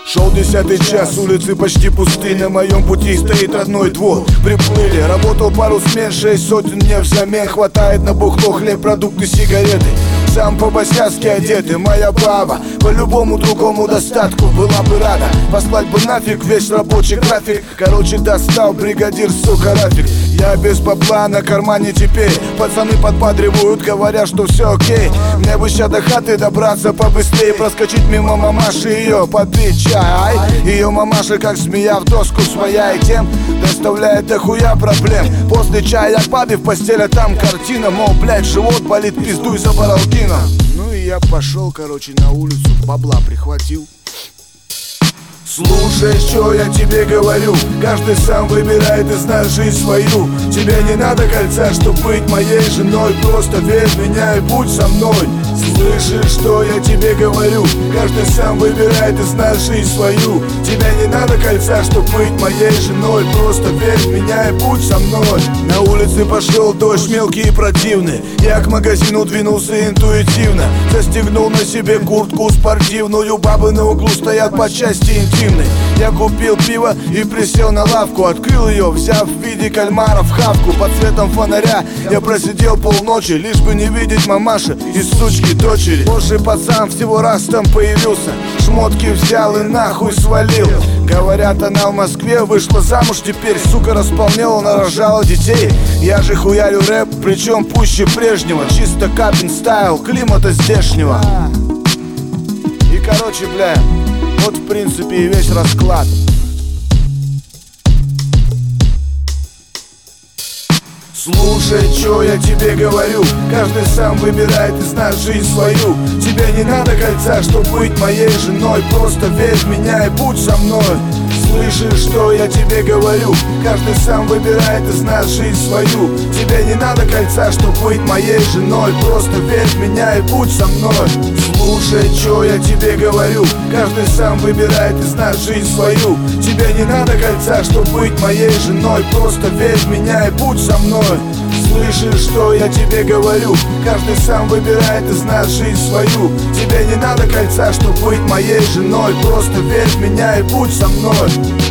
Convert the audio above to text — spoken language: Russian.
Шел 10-й час, улицы почти пусты. На моем пути стоит родной двор. Приплыли, работал пару смен, 6 сотен мне взамен. Хватает на бухло, хлеб, продукты, сигареты. Сам по-босяцки одетый, моя баба по любому другому достатку была бы рада послать бы нафиг весь рабочий график. Короче, достал бригадир, сука, Рафик. Я без бабла на кармане теперь. Пацаны подбадривают, говорят, что все окей. Мне бы ща до хаты добраться побыстрее, проскочить мимо мамаши, ее попить чай. Ее мамаша как змея в доску своя, и тем доставляет дохуя проблем. После чая к бабе в постель, а там картина. Мол, блять, живот болит, пиздуй за Баралкино. Ну и я пошел, короче, на улицу, бабла прихватил. Слушай, что я тебе говорю, каждый сам выбирает из нас жизнь свою. Тебе не надо кольца, чтоб быть моей женой. Просто верь в меня и будь со мной. Слышишь, что я тебе говорю, каждый сам выбирает из нас жизнь свою. Тебе не надо кольца, чтоб быть моей женой. Просто верь в меня и будь со мной. На улице пошел дождь мелкий и противный. Я к магазину двинулся интуитивно. Застегнул на себе куртку спортивную. Бабы на углу стоят по части интимной. Я купил пиво и присел на лавку. Открыл ее, взяв в виде кальмаров хавку. Под светом фонаря я просидел полночи, лишь бы не видеть мамаши и сучки дочери. Позже пацан всего раз там появился, шмотки взял и нахуй свалил. Говорят, она в Москве вышла замуж теперь. Сука, располнела, нарожала детей. Я же хуярю рэп, причем пуще прежнего. Чисто капин стайл, климата здешнего. И короче, бля, вот в принципе и весь расклад. Слушай, что я тебе говорю, каждый сам выбирает из нас жизнь свою. Тебе не надо кольца, чтоб быть моей женой. Просто верь в меня и будь со мной. Слышишь, что я тебе говорю, каждый сам выбирает из нас жизнь свою. Тебе не надо кольца, чтоб быть моей женой. Просто верь в меня и будь со мной. Слушай, что я тебе говорю, каждый сам выбирает из нас жизнь свою. Тебе не надо кольца, чтоб быть моей женой. Просто верь в меня и будь со мной. Слышишь, что я тебе говорю, каждый сам выбирает из нас жизнь свою. Тебе не надо кольца, чтоб быть моей женой. Просто верь в меня и будь со мной.